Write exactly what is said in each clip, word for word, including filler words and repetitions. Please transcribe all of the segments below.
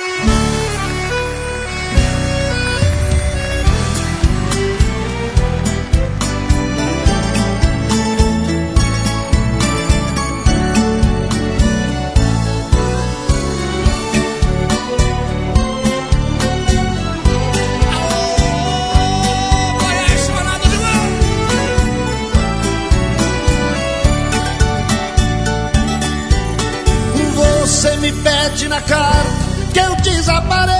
Na cara que eu desapareça,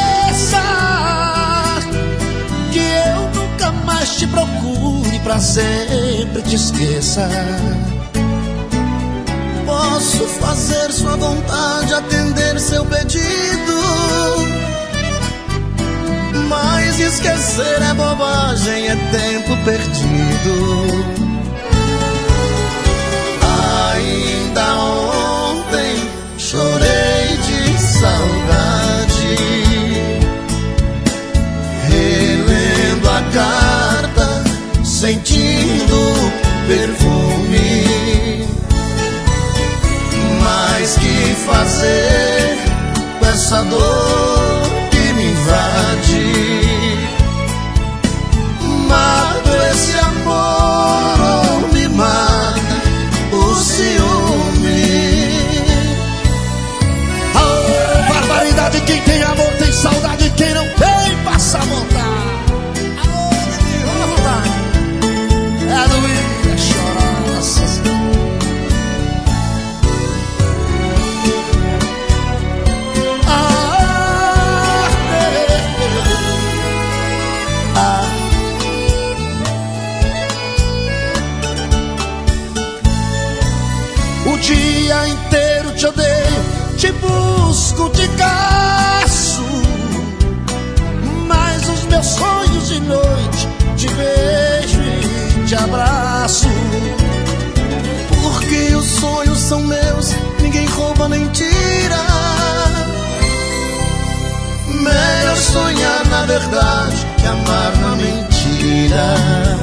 que eu nunca mais te procure, pra sempre te esqueça. Posso fazer sua vontade, atender seu pedido, mas esquecer é bobagem, é tempo perdido. Ainda ontem chorei de saudade, relendo a carta, sentindo perfume. Mas que fazer com essa dor que me invade? Mato esse amor ou me mata o ciúme? Barbaridade, quem tem amor tem saudade, quem não tem passa a vontade. Vamos voltar. É doer, é chorar, nossa. Ah, ah. O dia inteiro te odeio, te busco, te caço, mas os meus sonhos de noite te beijo e te abraço. Porque os sonhos são meus, ninguém rouba nem tira. Melhor sonhar na verdade que amar na mentira.